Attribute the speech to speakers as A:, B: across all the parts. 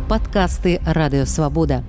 A: Падкасты радыёвабода.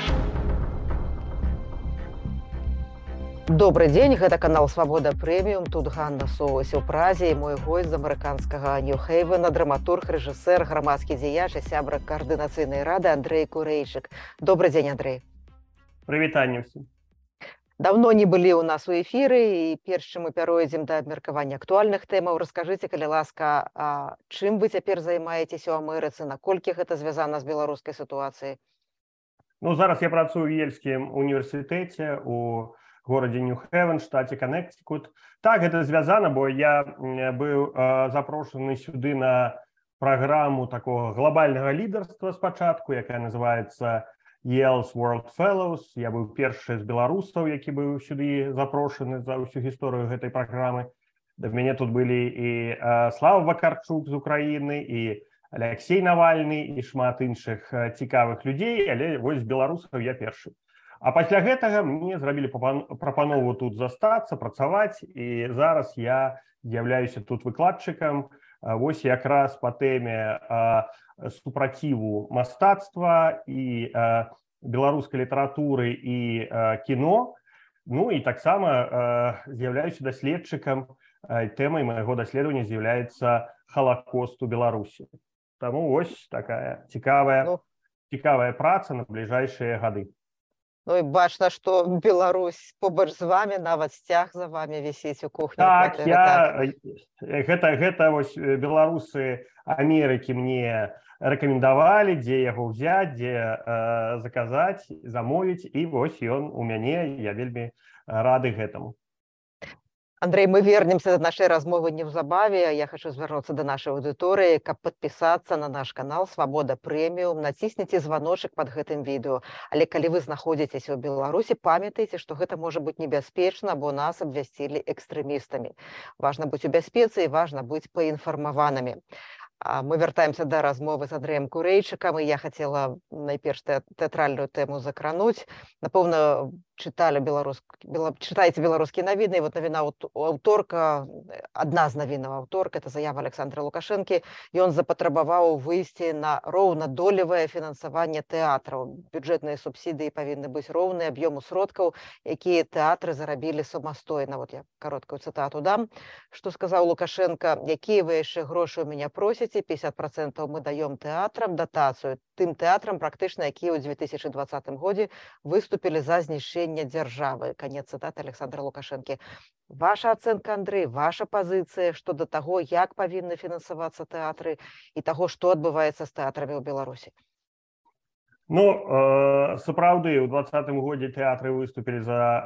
B: Добрый дзень, гэта канал Свабода Прэміум. Тут Ганна Соўвась у Празе і мой госць з амерыканскага Нью-Хейвена, драматург, рэжысэр, грамадскі дзеяч і сябра каардынацыйнай рады Андрэй Курэйчык. Добрый дзень, Андрэй.
C: Прывітанне ўсім.
B: Давно не былі ў нас у эфіры, і перш чым мы пяройдзем да абмеркавання актуальных тэмаў, раскажыце, калі ласка, чым вы цяпер займаецеся ў Амерыцы, наколькі гэта звязана з беларускай сітуацыяй?
C: Ну, зараз я працую ў Ельскім універсітэце у горадзе Нью-Хевен, штаце Каннектикут. Так, гэта звязана, бо я быў запрошаны сюды на праграму такого глобальнага лідарства спачатку, якая называецца Yale's World Fellows. Я быў першы з беларусаў, які быў сюды запрошаны за ўсю гісторыю гэтай праграмы. Да мяне тут былі і Слава Вакарчук з Украіны, і Алексей Навальны, і шмат іншых цікавых людзей, але вось з беларусаў я першы. А пасля гэтага мне зрабілі прапанову тут застацца, працаваць, і зараз я з'яўляюся тут выкладчыкам вось якраз па тэме супраціву мастацтва і беларускай літаратуры і кіно. Ну і таксама з'яўляюся даследчыкам, тэмай майго даследавання з'яўляецца Халакост у Беларусі. Таму вось такая цікавая праца на бліжэйшыя гады.
B: Ну і бачна, што Беларусь побач з вамі, нават сцяг за вамі вісіць у кухні.
C: Так, гэта вось беларусы Амерыкі мне рэкамендавалі, дзе яго ўзяць, дзе заказаць, замовіць, і вось ён у мяне, я вельмі рады гэтаму.
B: Андрей, мы вернемся до нашей размовы неўзабаве. Я хочу звярнуцца до нашай аўдыторыі, каб падпісацца на наш канал Свабода Прэміум. Націсніце званочак под гэтым відэо. Але калі вы знаходзіцеся ў Беларусі, памятайце, што гэта можа быць небяспечна, бо нас абвясцілі экстрэмістамі. Важна быць у бяспецы і важна быць паінфармаванымі. Мы вяртаемся да размовы з Андрэем Курэйчыкам, і я хацела найперш тэатральную тэму закрануць. Напэўна, чытаеце беларускія навіны, і вот навіна аўторка, адна з навінаў аўторка, это заява Александра Лукашэнкі, ён запатрабаваў выйсці на роўнадолевае фінансаванне тэатраў. Бюджэтныя субсідыі павінны быць роўныя аб'ёму сродкаў, якія тэатры зарабілі самастойна. Вот я кароткую цытату дам. Што сказаў Лукашенко: якія вы яшчэ грошы ў мяне просіце? 50% мы даём тэатрам датацыю, тым тэатрам практычна, якія ў 2020 годзе выступілі за знішчэнне дзяржавы. Канец цытаты Александра Лукашэнкі. Ваша ацэнка, Андрэй, ваша пазіцыя што да таго, як павінны фінансавацца тэатры і таго, што адбываецца з тэатрамі ў Беларусі?
C: Ну, сапраўды, у 2020 годзе тэатры выступілі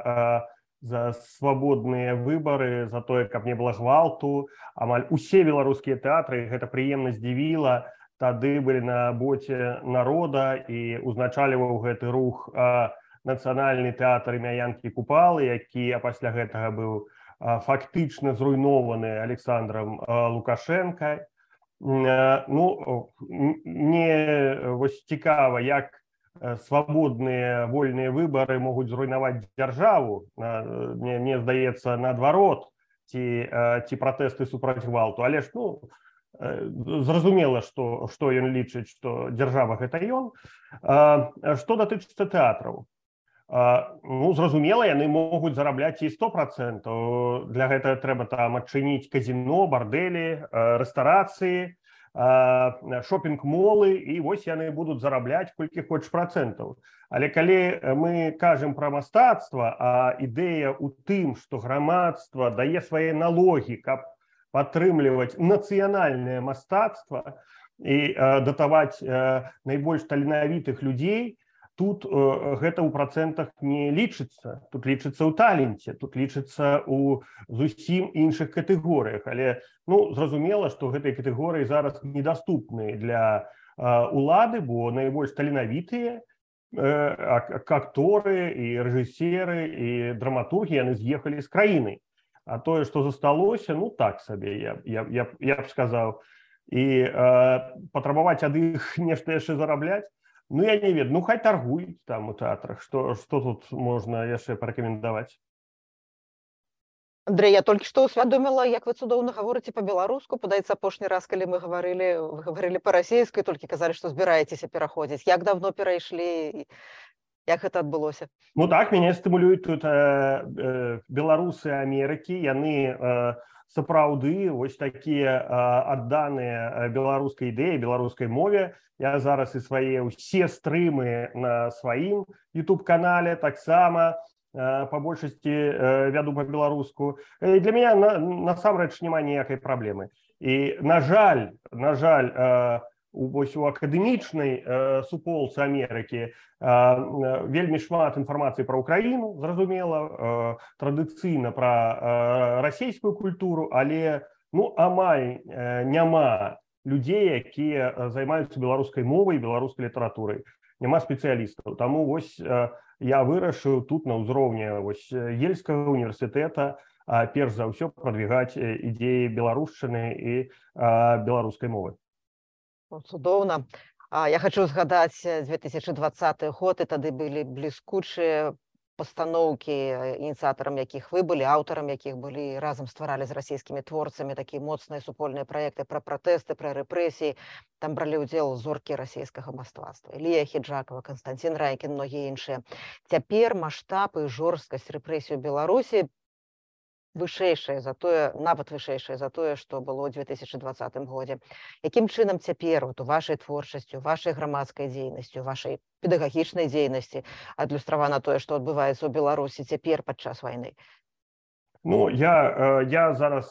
C: за свабодныя выбары, за тое, каб не было гвалту. Амаль усе беларускія тэатры, гэта прыемна здзівіла, тады былі на боце народа, і узначальваў гэты рух нацыянальны тэатр імя Янкі Купалы, які пасля гэтага быў фактычна зруйнованы Александром Лукашенко. Ну, мне вось цікава, як свабодныя вольныя выбары могуць зруйнаваць дзяржаву. Мне здаецца, наадварот, ці пратэсты супраць гвалту. Але ж, ну, зразумела, што ён лічыць, што дзяржава гэта ён. Што датычыцца тэатраў? Ну, зразумела, яны могуць зарабляць і 100%. Для гэтага трэба там адчыніць казіно, бардэлі, рэстарацыі, шопінг-молы, і вось яны будуць зарабляць колькі хочаш процентаў. Але калі мы кажам пра мастацтва, а ідэя ў тым, што грамадства дае свае налогі, каб падтрымліваць нацыянальнае мастацтва і датаваць найбольш таленавітых людзей, тут гэта ў працэнтах не лічыцца. Тут лічыцца ў таленце, тут лічыцца ў зусім іншых катэгорыях. Але, ну, зразумела, што гэтыя катэгорыі зараз недаступныя для улады, бо найбольш таленавітыя акторы і рэжысеры і драматургі, яны з'ехалі з краіны. А тое, што засталося, ну, так сабе, я б сказаў. І патрабаваць ад іх нешта яшчэ зарабляць, ну, я не ведаю, ну, хай торгуюць там у тэатрах, што тут можна яшчэ парэкамендаваць?
B: Андрей, я толькі што ўсвядоміла, як вы цудоўна гаворыце па-беларуску. Падаецца, апошні раз, калі вы гаварылі па-расейску, толькі казалі, што збіраецеся пераходзіць. Як давно перайшлі, як гэта адбылося?
C: Ну так, мяне стымулююць тут беларусы Амерыкі, яны сапраўды вось такія адданыя беларускай ідэі, беларускай мове. Я зараз і свае ўсе стрымы на сваім YouTube-канале таксама по большасці вяду по-беларуску. Для меня насамрэч няма ніякай праблемы. І на жаль, у акадэмічнай суполцы Амерыкі вельмі шмат інфармацыі пра Украіну, зразумела, традыцыйна пра расійскую культуру, але амаль няма людзей, якія займаюцца беларускай мовай, беларускай літаратурай. Няма спецыялістаў. Таму вось я вырашыў тут на ўзроўні Ельскага універсітэта перш за ўсё прадвігаць ідзеі беларушчыны і беларускай мовы.
B: Цудоўна. Я хочу згадаць 2020 год, і тады былі бліскучыя пастаноўкі, ініцыятарам якіх вы былі, аўтарам якіх былі, разам стваралі з расійскімі творцамі такія моцныя супольныя праекты пра пратэсты, пра рэпрэсіі. Там бралі ўдзел зоркі расійскага мастацтва. Ілія Хіджакова, Канстанцін Райкін, многія іншыя. Цяпер маштаб і жорсткасць рэпрэсій у Беларусі вышэйшае за тое, нават вышэйшае за тое, што было ў 2020 годзе. Якім чынам цяпер у вашай творчасці, у вашай грамадскай дзейнасці, у вашай педагагічнай дзейнасці адлюстравана тое, што адбываецца ў Беларусі цяпер падчас вайны?
C: Ну, я зараз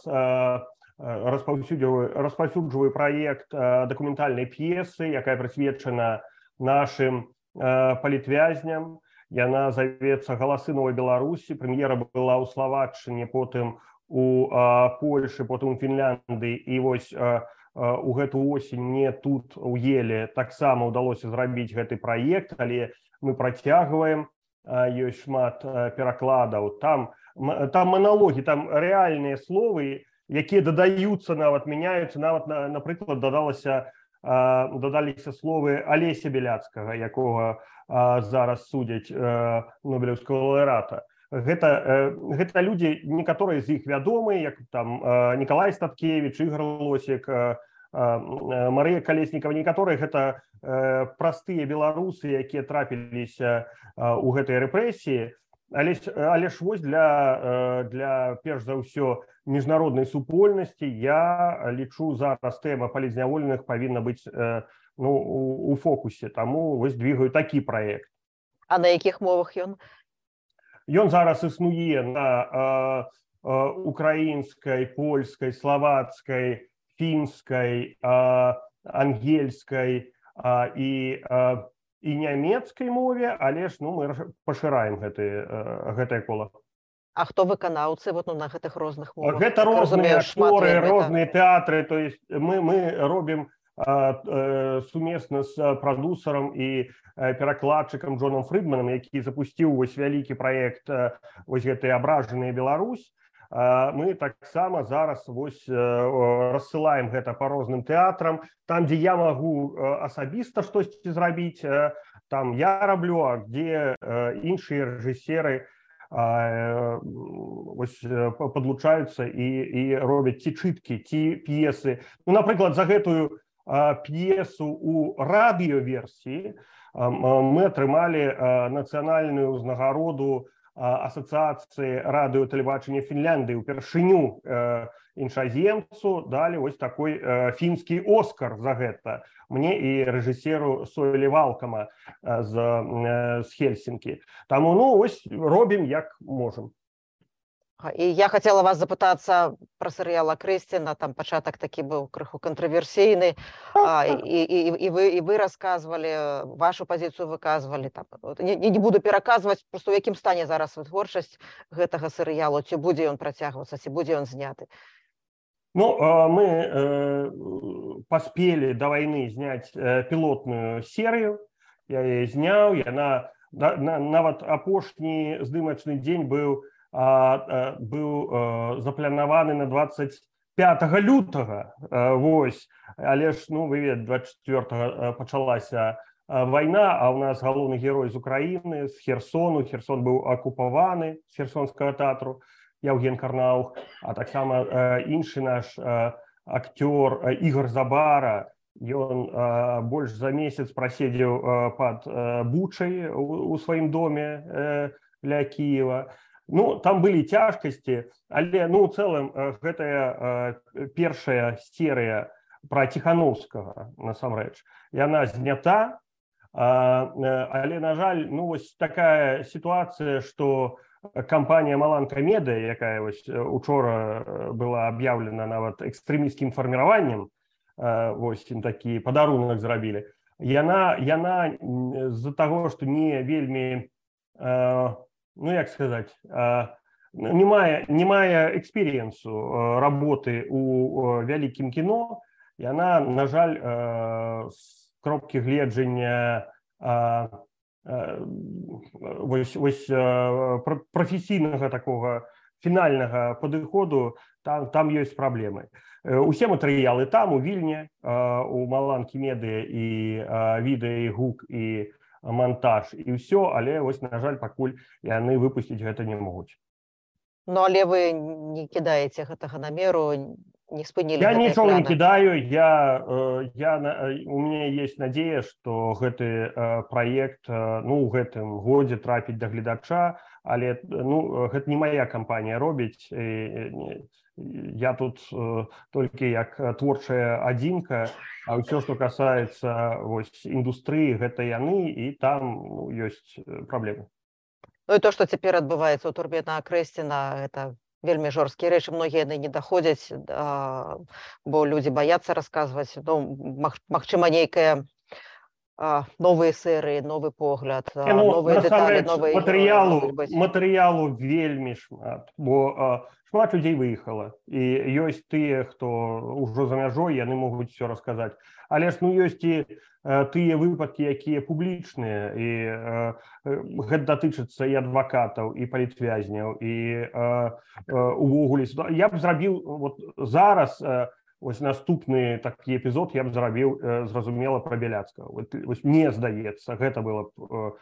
C: распаўсюджваю праект дакументальнай п'есы, якая прысвечана нашым палітвязням. Яна завецца «Галасы новай Беларусі». Прэм'ера была ў Словаччыне, потым у Польшы, потым у Фінляндыі. І вось у гэту осень мне тут у Еле таксама ўдалося зрабіць гэты праект, але мы працягваем, ёсць шмат перакладаў. Там маналогі, там рэальныя словы, якія дадаюцца, нават мяняюцца, нават, напрыклад, дадаліся словы Алеся Беляцкага, якога зараз судзяць нобелеўскага лаўрэата. Гэта людзі, некаторыя з іх вядомыя, як там Нікалай Статкевіч, Ігор Лосік, Марыя Калеснікава, некаторыя гэта простыя беларусы, якія трапіліся ў гэтай рэпрэсіі. Але ж вось для перш за ўсё міжнароднай супольнасці я лічу зараз тэма палітзняволеных павінна быць у фокусе, таму вось двигаю такі праект.
B: А на якіх мовах ён?
C: Ён зараз існуе на украінскай, польскай, славацкай, фінскай, ангельскай і нямецкай мове, але ж мы пашыраем гэтае кола.
B: А хто выканаўцы на гэтых розных мовах?
C: Гэта розныя акторы, розныя тэатры, то есть мы робім сумесна з прадусарам і перакладчыкам Джонам Фрыдманам, які запусціў вось вялікі праект вось гэтай «Абражаная Беларусь». Мы таксама зараз вось рассылаем гэта па розным тэатрам. Там, дзе я магу асабіста штосьці зрабіць, там я раблю, а дзе іншыя рэжысеры падлучаюцца і робяць ці чыткі, ці п'есы. Напрыклад, за гэтую п'есу у радыёверсіі мы атрымалі нацыянальную ўзнагароду асацыяцыі радыё тэлебачання Фінляндыі. Упершыню іншаземцу далі вось такой фінскі Оскар за гэта. Мне і рэжысеру Сойлі Валкама з Хельсінкі. Таму вось робім як можам.
B: І я хацела вас запытацца пра серыял Акрэсціна, там пачатак такі быў крыху кантраверсійны, і вы расказвалі, вашу пазіцыю выказвалі. Не буду пераказваць, проста у якім стане зараз вытворчасць гэтага серыялу, ці будзе ён працягвацца, ці будзе ён зняты?
C: Мы паспелі да вайны зняць пілотную серыю, я яе зняў, яна нават апошні здымачны дзень быў запланаваны на 25 лютага, вось, але ж, вы ведаеце, 24-го пачалася вайна, а у нас галоўны герой з Украіны, з Херсону, Херсон быў акупаваны, з Херсонскага тэатру, Яўген Карнаух, а таксама іншы наш актёр Ігор Забара. Ён больш за месяц праседзеў пад Бучай у сваім доме ля Кіева. Ну, там былі цяжкасці, але, ну, у цэлым, гэтая першая серыя пра Ціхановскага, насамрэч, яна знята, але, на жаль, ну, вось такая сітуацыя, што кампанія Маланка Медыя, якая вось учора была аб'яўлена нават экстрэмісцкім фарміраваннем, вось ім такі падарунак зрабілі, яна з-за таго, што не вельмі, ну, як сказаць, не мае эксперыенсу работы у вялікім кіно, яна, на жаль, з кропкі гледжання прафесійнага такога фінальнага падыходу, там ёсць праблемы. Усе матэрыялы там, у Вільні, у Маланкі Медыя, і відэа, і гук, і монтаж, і ўсё, але, вось, на жаль, пакуль яны выпусціць гэта не могуць.
B: Ну, але вы не кідаеце гэтага намеру, не спынілі
C: я
B: гэтыя
C: нічога
B: планы?
C: Не кідаю, у мяне есть надзея, што гэты праект, ну, у гэтым годзе трапіць да гледача, але, ну, гэта не мая кампанія робіць, я тут толькі як творчая адзінка, а ўсё, што касаецца вось індустрыі, гэта яны, і там, ну, ёсць праблемы.
B: Ну, і то, што цяпер адбываецца ў турме на Акрэсціна, гэта вельмі жорсткія рэчы, многія яны не даходзяць, бо людзі баяцца расказваць, ну, магчыма, нейкая новыя серыі, новы погляд, новыя дэталі, новыя
C: матэрыялу вельмі шмат, бо шмат людзей выехала, і ёсць тыя, хто ўжо за мяжой, яны могуць все расказаць. Але ж, ну, ёсць і тыя выпадкі, якія публічныя, і гэта датычыцца і адвакатаў, і палітвязняў, і увогуле. Я б зрабіў вот зараз, ось наступны такі эпізод я б зрабіў, зразумела, пра Бяляцкага. Вось мне здаецца, гэта было б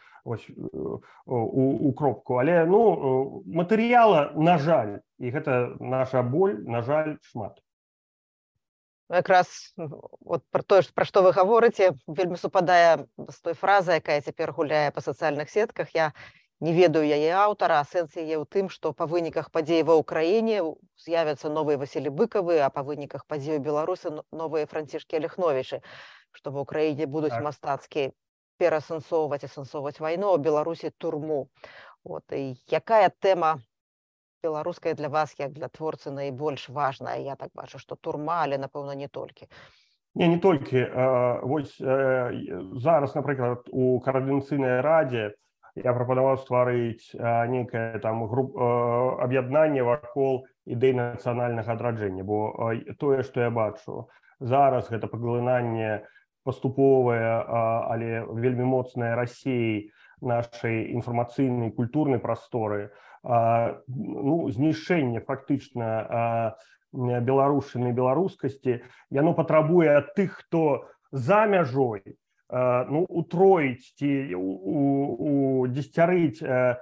C: у кропку. Але, ну, матэрыяла, на жаль, і гэта наша боль, на жаль, шмат.
B: Якраз вот пра тое, пра што вы гаворыце, вельмі супадае з той фразай, якая цяпер гуляе па сацыяльных сетках. Я не ведаю яе аўтара, а сэнс яе ў тым, што па выніках падзей ва ўкраіне з'явяцца новыя Васілі Быкавы, а па выніках падзей у Беларусі новыя Францішкі Аляхновічы, што ва ўкраіне будуць мастацкі пераасэнсоўваць, асэнсоўваць вайну, а ў Беларусі турму. Вот, і якая тэма беларуская для вас, як для творцы, найбольш важная? Я так бачу, што турма, але, напэўна, не толькі.
C: Не толькі. Вось зараз, напрыклад, у Коордынацыйнай радзе я прапанаваў стварыць нейкае там аб'яднанне вакол ідэй нацыянальнага адраджэння, бо тое, што я бачу зараз, гэта паглынанне паступовае, але вельмі моцнае Расіі нашай інфармацыйнай культурнай прасторы, ну, знішчэнне фактычна беларушчыны, беларускасці, яно патрабуе ад тых, хто за мяжой, ну, утроіць ці удзесяцярыць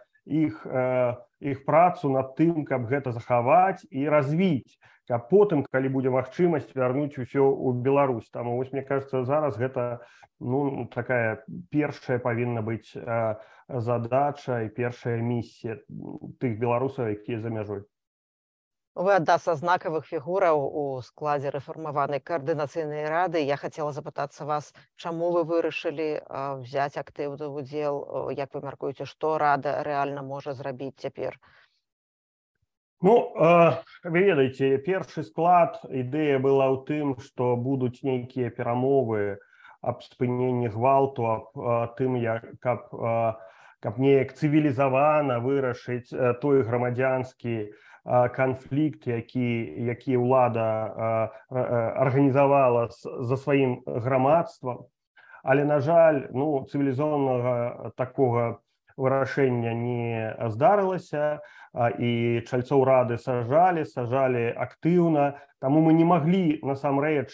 C: іх працу над тым, каб гэта захаваць і развіць, каб потым, калі будзе магчымасць, вярнуць усё ў Беларусь. Таму, вось, мне кажется, зараз гэта, ну, такая першая павінна быць задача і першая місія тых беларусаў, якія за мяжой.
B: Вы адна са знакавых фігураў у складзе рэфармаванай Коордынацыйнай рады. Я хацела запытацца вас, чаму вы вырашылі взяць актыўны ўдзел, як вы мяркуеце, што рада рэальна можа зрабіць цяпер?
C: Ну, вы ведаеце, першы склад, ідэя была ў тым, што будуць нейкія перамовы аб спыненні гвалту, аб тым, каб неяк цывілізавана вырашыць той грамадзянскі канфлікт, які ўлада арганізавала за сваім грамадствам. Але, на жаль, ну, цывілізованага такога вырашэння не здарылася, і чальцоў рады сажалі актыўна, таму мы не маглі насамрэч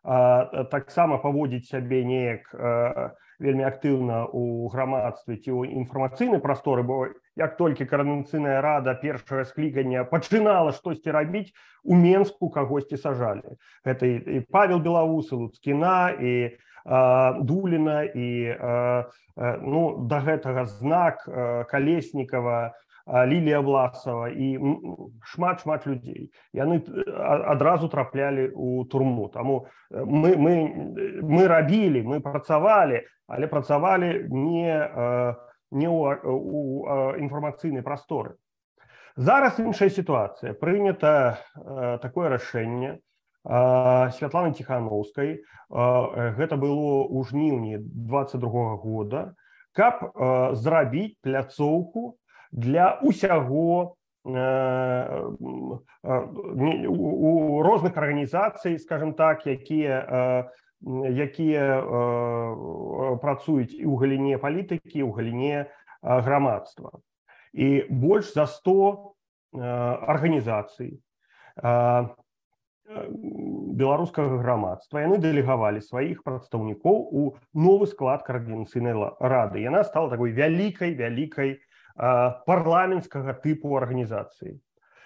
C: таксама паводзіць сябе неяк вельмі актыўна ў грамадстве ці ў інфармацыйнай прасторы, бо як толькі Координацыйная рада першага склікання пачынала штосьці рабіць, у Менску кагосьці сажалі. Гэта і Павел Белоус, і Луцкіна, і Дуліна, і да гэтага Знак, Калеснікава, Лілія Власова і шмат людзей. Яны адразу траплялі ў турму. Таму мы рабілі, мы працавалі, але працавалі не ў інфармацыйнай прасторы. Зараз іншая сітуацыя. Прынята такое рашэнне Святланы Ціханаўскай, гэта было ў жніўні 2022 года, каб зрабіць пляцоўку для усяго у розных арганізацый, скажем так, якія працуюць і ў галіне палітыкі, і ў галіне грамадства. І больш за 100 арганізацый беларускага грамадства, яны дэлегавалі сваіх прадстаўнікоў у новы склад Координацыйнай рады. Яна стала такой вялікай парламенцкага тыпу арганізацыі.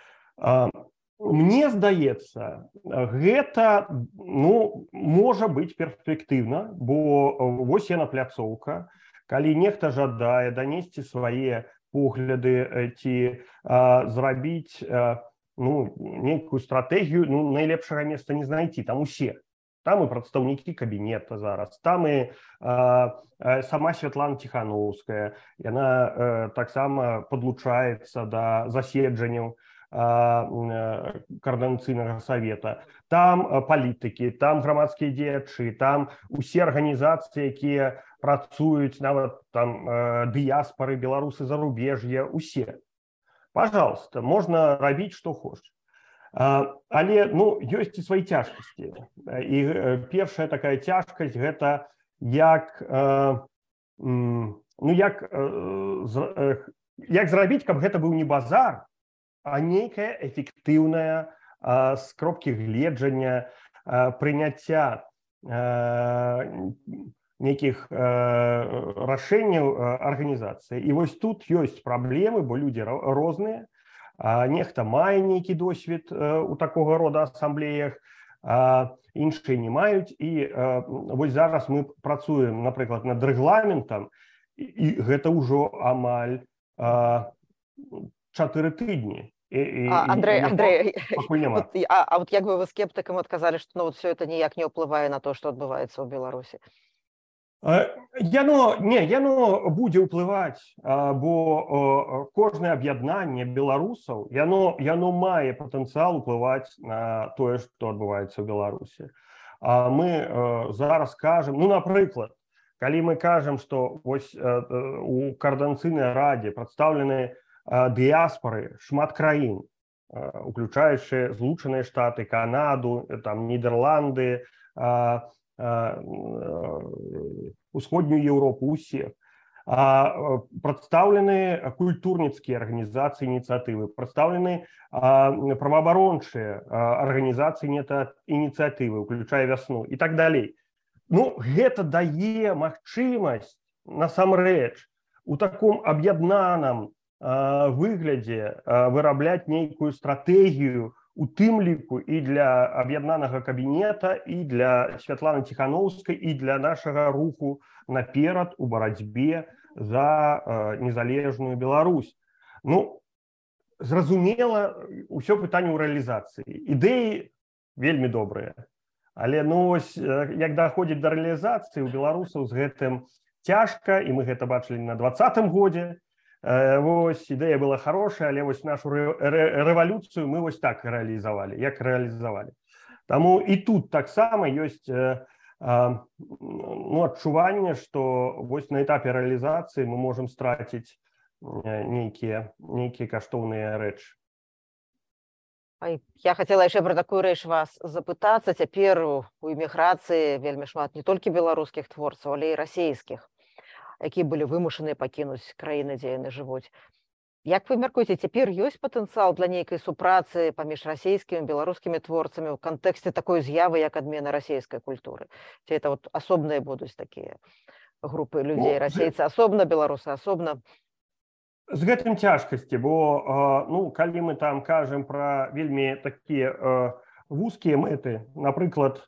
C: Мне здаецца, гэта можа быць перспектыўна, бо вось яна пляцоўка, калі нехта жадае данесці свае погляды ці зрабіць нейкую стратэгію, найлепшага месца не знайти, там усе. Там і прадстаўнікі кабінета зараз, там і сама Святлана Ціханаўская, яна таксама падлучаецца да заседжанняў Координацыйнага савета. Там палітыкі, там грамадскія дзеячы, там усе арганізацыі, якія працуюць, нават там дыяспары, беларусы зарубеж'я, усе. Пожалуйста, можна рабіць, што хочаш. Але ёсць і свае цяжкасці. І першая такая цяжкасць – гэта як зрабіць, каб гэта быў не базар, а нейкая эфектыўная з кропкі гледжання, прыняцця нейкіх рашэнняў арганізацыі. І вось тут ёсць праблемы, бо людзі розныя. Нехта мае нейкі досвед у такога рода асамблеях, іншыя не маюць. І вось зараз мы працуем, напрыклад, над рэгламентам, і гэта ўжо амаль 4 тыдні.
B: Андрей, а вот як бы вы скептыкам адказалі, што все это ніяк не ўплывае на то, што адбываецца ў Беларусі?
C: Яно будзе ўплываць, бо кожнае аб'яднанне беларусаў, яно мае патэнцыял уплываць на тое, што адбываецца ў Беларусі. Мы зараз кажам, напрыклад, калі мы кажам, што вось у Координацыйнай радзе прадстаўлены дыяспары шмат краін, уключаючы Злучаныя Штаты, Канаду, там Нідерланды, Усходнюю Европу, усіх. Прадстаўлены культурніцкія арганізацыі, ініцыятывы, прадстаўлены праваабарончыя арганізацыі, ініцыятывы, уключая Вясну і так далей. Гэта дае магчымасць, насамрэч, у таком аб'яднаным выглядзе вырабляць нейкую стратэгію, у тым ліку і для аб'яднанага кабінета, і для Святланы Ціханаўскай, і для нашага руху наперад у барацьбе за незалежную Беларусь. Зразумела, усё пытанне ў рэалізацыі. Ідэі вельмі добрыя. Але як даходзіць да рэалізацыі, у беларусаў з гэтым цяжка, і мы гэта бачылі на 2020 годзе. Вось ідэя была хорошая, але вось нашу рэвалюцыю мы вось так рэалізавалі, як рэалізавалі. Таму і тут таксама ёсць адчуванне, што вось на этапе рэалізацыі мы можам страціць нейкія каштоўныя рэчы.
B: Я хацела яшчэ пра такую рэч вас запытацца. Цяпер у эміграцыі вельмі шмат не толькі беларускіх творцаў, але і расійскіх, якія былі вымушаныя пакінуць краіны, дзе яны жывуць. Як вы мяркуеце, цяпер ёсць патэнцыял для нейкай супрацы паміж расійскімі беларускімі творцамі ў кантэксце такой з'явы, як адмена расійскай культуры? Ці это вот асобныя будуць такія групы людзей, расейцы асобна, беларусы асобна?
C: З гэтым цяжкасці, бо ну, калі мы там кажам пра вельмі такія вузкія мэты, напрыклад,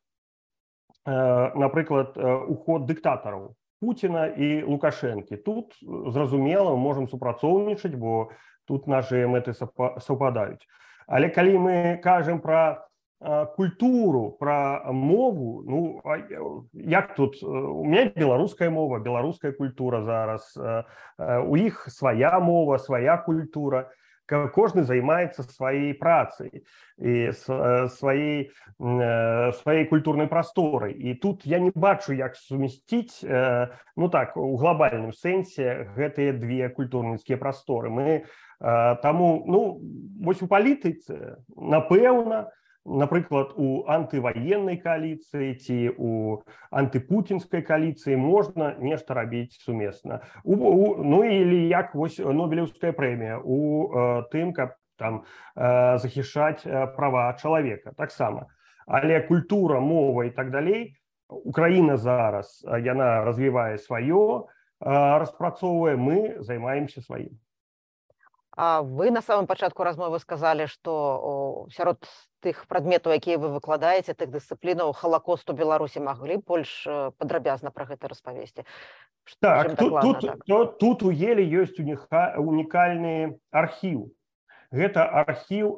C: уход дыктатараў Пуціна і Лукашэнкі. Тут, зразумела, мы можам супрацоўнічаць, бо тут нашы мэты саўпадаюць. Але калі мы кажам пра культуру, пра мову, ну, як тут? У мяне беларуская мова, беларуская культура зараз, у іх свая мова, свая культура. Кожны займаецца сваёй працай і сваёй культурнай прасторай. І тут я не бачу, як сумясціць, ну так, у глобальным сэнсе гэтыя две культурніцкія прасторы. Мы таму, ну, вось у палітыцы, напэўна, напрыклад, у антываеннай кааліцыі ці у антыпуцінскай кааліцыі можна нешта рабіць сумесна. Ну, или як вось Нобелеўская прэмія у тым, каб там захішаць права чалавека. Таксама. Але культура, мова і так далей, Украіна зараз, яна развівае сваё, распрацоўвае, мы займаемся сваім.
B: А вы на самом пачатку размовы сказалі, што сярод тых прадметаў, якія вы выкладаеце, тых дысцыплінаў Халакост у Беларусі, маглі больш падрабязна пра гэта распавесці?
C: Так, тут у Еле ёсць унікальны архіў. Гэта архіў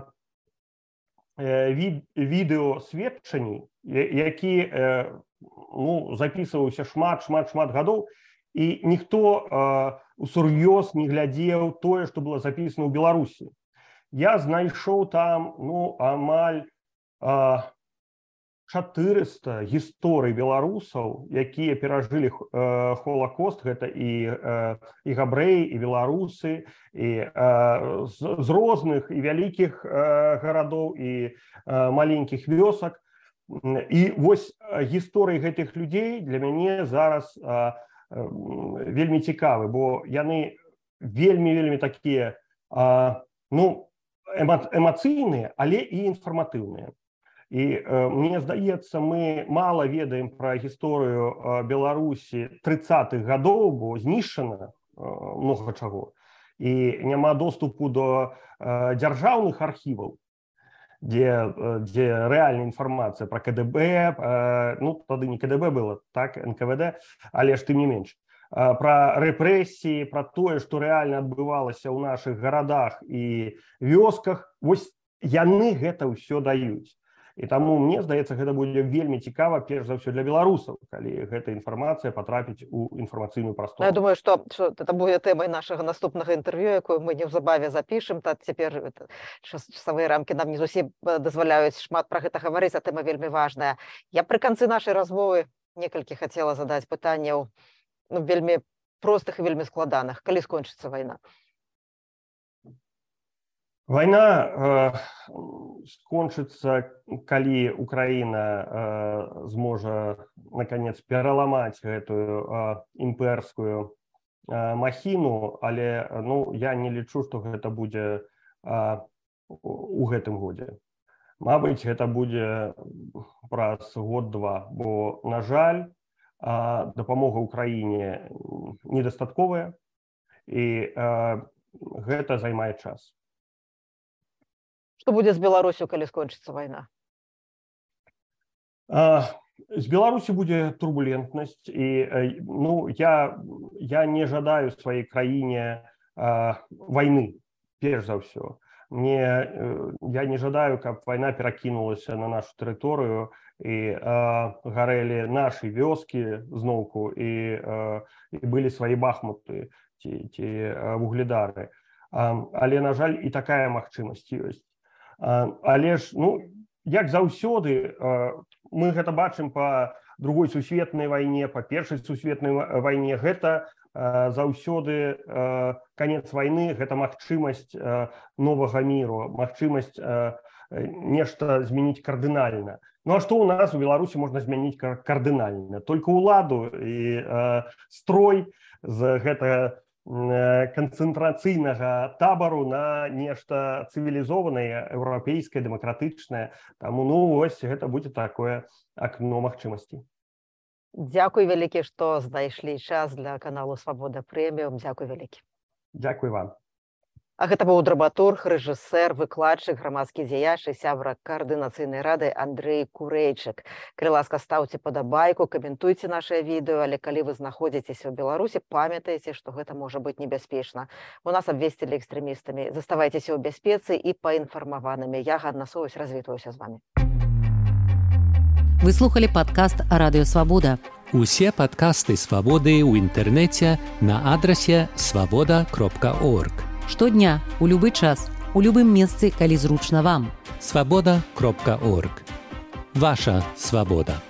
C: відэасведчанні, які запісваўся шмат гадоў, і ніхто усур'ёз не глядзеў тое, што было запісана ў Беларусі. Я знайшоў там амаль 400 гісторый беларусаў, якія перажылі Холакост, гэта і габрэі, і беларусы, і з розных і вялікіх гарадоў, і маленькіх вёсак. І вось гісторыі гэтых людзей для мяне зараз вельмі цікавы, бо яны вельмі такія, эмацыйныя, але і інфарматыўныя. І мне здаецца, мы мала ведаем пра гісторыю Беларусі 30-х гадоў, бо знішчана многа чаго. І няма доступу до дзяржаўных архіваў, дзе рэальная інфармацыя пра КДБ, ну, тады не КДБ было, так, НКВД, але ж тым не менш. Пра рэпрэсіі, пра тое, што рэальна адбывалася ў нашых гарадах і вёсках, вось яны гэта ўсё даюць. І таму, мне здаецца, гэта будзе вельмі цікава, перш за ўсё для беларусаў, калі гэта інфармацыя патрапіць у інфармацыйную прастору.
B: Я думаю, што это будзе тэмай нашага наступнага інтэрв'ю, якую мы неўзабаве запішам. Цяпер часавыя рамкі нам не зусім дазваляюць шмат пра гэта гаварыць, а тэма вельмі важная. Я пры канцы нашай размовы некалькі хацела задаць пытанняў, вельмі простых і вельмі складаных. Калі скончыцца вайна?
C: Вайна скончыцца, калі Украіна зможа, наконец, пераламаць гэтую імперскую махіну, але я не лічу, што гэта будзе у гэтым годзе. Мабыць, гэта будзе праз год-два, бо, на жаль, дапамога Украіне недастатковая, і гэта займае час.
B: Што будзе з Беларусю, калі скончыцца вайна?
C: З Беларусі будзе турбулентнасць, і я не жадаю сваёй краіне вайны, перш за ўсё. Я не жадаю, каб вайна перакінулася на нашу тэрыторыю і гарэлі нашы вёскі зноўку, і былі свае бахмуты ці вугледары. Але, на жаль, і такая магчымасць ёсць. Але ж, як заўсёды, мы гэта бачым па другой сусветнай вайне, па першай сусветнай вайне, гэта заўсёды канец вайны, гэта магчымасць новага міру, магчымасць нешта змяніць кардынальна. Ну а што ў нас у Беларусі можна змяніць кардынальна? Толькі ўладу і строй з гэтага канцэнтрацыйнага табару на нешта цывілізованае, еўрапейскае, дэмакратычнае. Таму, вось, гэта будзе такое акно магчымасцей.
B: Дзякуй вялікі, што знайшлі час для каналу «Свабода Прэміум». Дзякуй вялікі.
C: Дзякуй вам.
B: А гэта быў драматург, рэжысэр, выкладчык, грамадскі дзеяч і сябра Каардынацыйнай рады Андрэй Курэйчык. Калі ласка, стаўце падабайку, каментуйце нашае відэо, але калі вы знаходзіцеся ў Беларусі, памятайце, што гэта можа быць небяспечна. У нас абвесцілі экстрэмістамі. Заставайцеся ў бяспецы і паінфармаванымі. Я Ганна Соваць развітваюся з вамі.
A: Вы слухали падкаст «Радыё Свабода».
D: Усе падкасты «Свабоды» ў інтэрнэце на адрасе swaboda.org.
A: Штодня, у любы час, у любым месцы, калі зручна вам.
D: swaboda.org. Ваша свабода.